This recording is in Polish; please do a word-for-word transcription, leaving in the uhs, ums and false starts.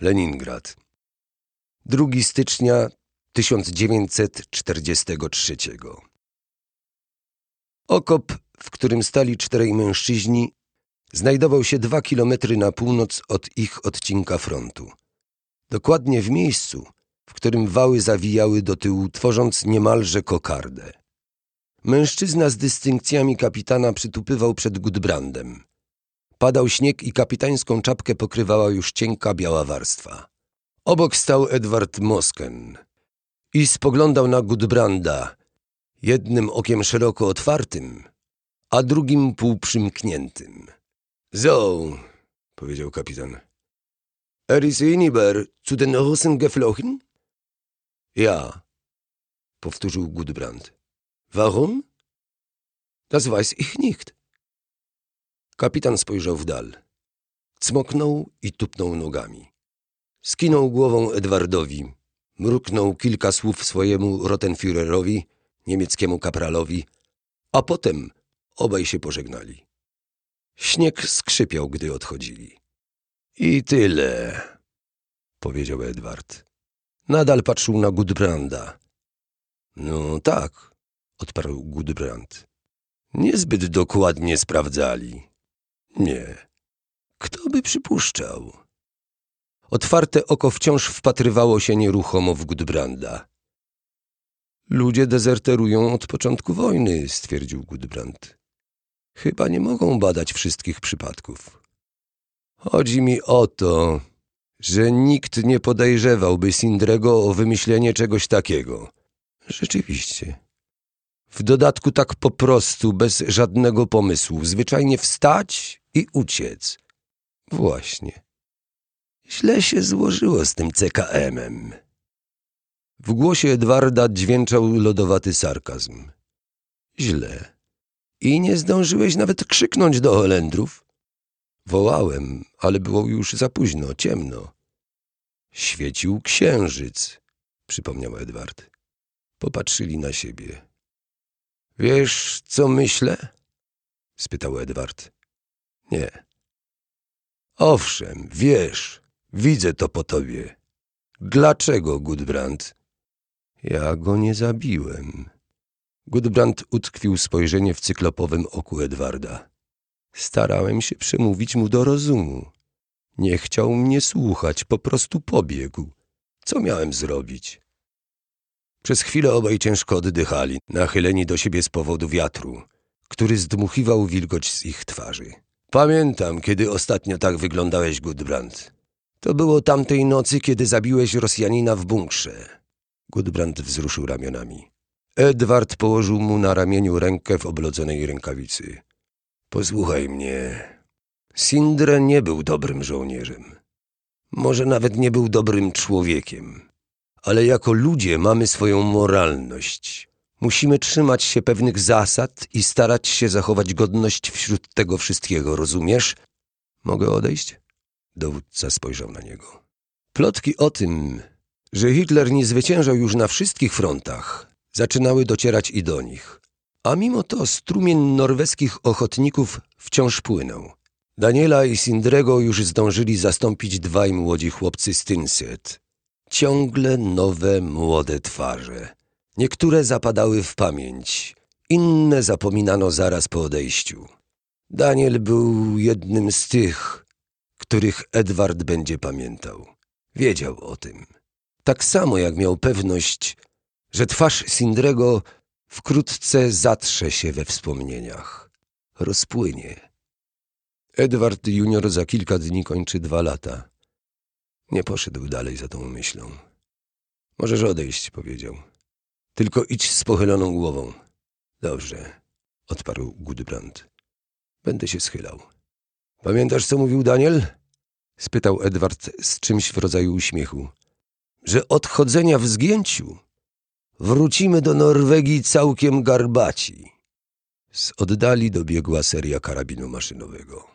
Leningrad. drugiego stycznia tysiąc dziewięćset czterdziestego trzeciego. Okop, w którym stali czterej mężczyźni, znajdował się dwa kilometry na północ od ich odcinka frontu. Dokładnie w miejscu, w którym wały zawijały do tyłu, tworząc niemalże kokardę. Mężczyzna z dystynkcjami kapitana przytupywał przed Gudbrandem. Padał śnieg i kapitańską czapkę pokrywała już cienka biała warstwa. Obok stał Edward Mosken i spoglądał na Gudbranda, jednym okiem szeroko otwartym, a drugim półprzymkniętym. So, powiedział kapitan. Er ist hinüber zu den Russen geflohen? Ja, powtórzył Gudbrand. Warum? Das weiß ich nicht. Kapitan spojrzał w dal. Cmoknął i tupnął nogami. Skinął głową Edwardowi, mruknął kilka słów swojemu Rottenführerowi, niemieckiemu kapralowi, a potem obaj się pożegnali. Śnieg skrzypiał, gdy odchodzili. I tyle, powiedział Edward. Nadal patrzył na Gudbranda. No tak, odparł Gudbrand. Niezbyt dokładnie sprawdzali. Nie. Kto by przypuszczał? Otwarte oko wciąż wpatrywało się nieruchomo w Gudbranda. Ludzie dezerterują od początku wojny, stwierdził Gudbrand. Chyba nie mogą badać wszystkich przypadków. Chodzi mi o to, że nikt nie podejrzewałby Sindrego o wymyślenie czegoś takiego. Rzeczywiście. W dodatku tak po prostu, bez żadnego pomysłu, zwyczajnie wstać i uciec. Właśnie. Źle się złożyło z tym C K M-em. W głosie Edwarda dźwięczał lodowaty sarkazm. Źle. I nie zdążyłeś nawet krzyknąć do Holendrów? Wołałem, ale było już za późno, ciemno. Świecił księżyc, przypomniał Edward. Popatrzyli na siebie. Wiesz, co myślę? Spytał Edward. Nie. Owszem, wiesz, widzę to po tobie. Dlaczego, Gudbrand? Ja go nie zabiłem. Gudbrand utkwił spojrzenie w cyklopowym oku Edwarda. Starałem się przemówić mu do rozumu. Nie chciał mnie słuchać, po prostu pobiegł. Co miałem zrobić? Przez chwilę obaj ciężko oddychali, nachyleni do siebie z powodu wiatru, który zdmuchiwał wilgoć z ich twarzy. Pamiętam, kiedy ostatnio tak wyglądałeś, Gudbrand. To było tamtej nocy, kiedy zabiłeś Rosjanina w bunkrze. Gudbrand wzruszył ramionami. Edward położył mu na ramieniu rękę w oblodzonej rękawicy. Posłuchaj mnie. Sindre nie był dobrym żołnierzem. Może nawet nie był dobrym człowiekiem. Ale jako ludzie mamy swoją moralność. Musimy trzymać się pewnych zasad i starać się zachować godność wśród tego wszystkiego, rozumiesz? Mogę odejść? Dowódca spojrzał na niego. Plotki o tym, że Hitler nie zwyciężał już na wszystkich frontach, zaczynały docierać i do nich. A mimo to strumień norweskich ochotników wciąż płynął. Daniela i Sindrego już zdążyli zastąpić dwaj młodzi chłopcy z Tynset. Ciągle nowe, młode twarze. Niektóre zapadały w pamięć, inne zapominano zaraz po odejściu. Daniel był jednym z tych, których Edward będzie pamiętał. Wiedział o tym. Tak samo jak miał pewność, że twarz Sindrego wkrótce zatrze się we wspomnieniach. Rozpłynie. Edward junior za kilka dni kończy dwa lata. Nie poszedł dalej za tą myślą. Możesz odejść, powiedział. Tylko idź z pochyloną głową. Dobrze, odparł Gudbrand. Będę się schylał. Pamiętasz, co mówił Daniel? Spytał Edward z czymś w rodzaju uśmiechu. Że od chodzenia w zgięciu wrócimy do Norwegii całkiem garbaci. Z oddali dobiegła seria karabinu maszynowego.